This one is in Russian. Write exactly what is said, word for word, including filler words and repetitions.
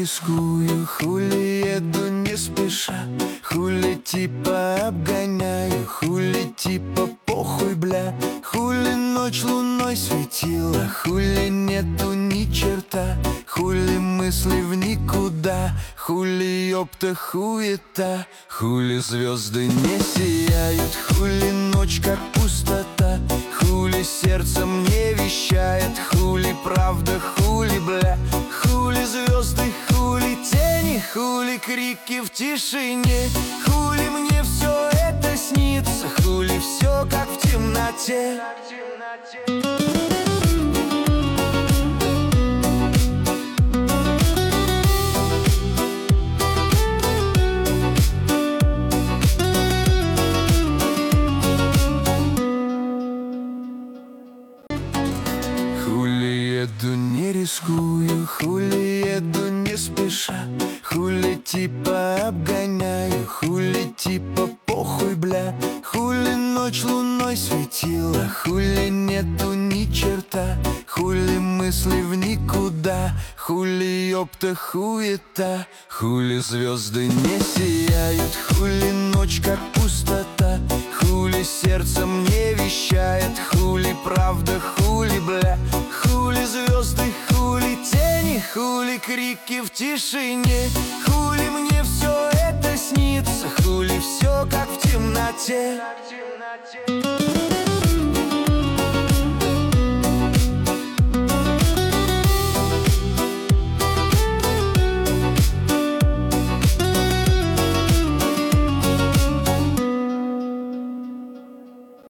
рискую, хули еду не спеша, хули типа обгоняю, хули типа похуй, бля, хули ночь луной светила, хули нету ни черта, хули мысли в никуда, хули ёпта хуета, хули звезды не сияют, хули ночь как пустота, хули сердце мне вещает, хули правда, хули, бля, хули звезды, хули тени, хули крики в тишине, хули мне все это снится, хули все как в темноте. Хули еду не рискую, хули еду не спеша, хули типа обгоняю, хули типа похуй, бля, хули ночь луной светила, хули нету ни черта, хули мысли в никуда, хули ёпта хуета, хули звезды не сияют, хули ночь как пустота, хули сердце мне вещает, хули правда, хули, бля, хули звезды, хули тени, хули крики в тишине, хули мне все это снится, хули все как в темноте.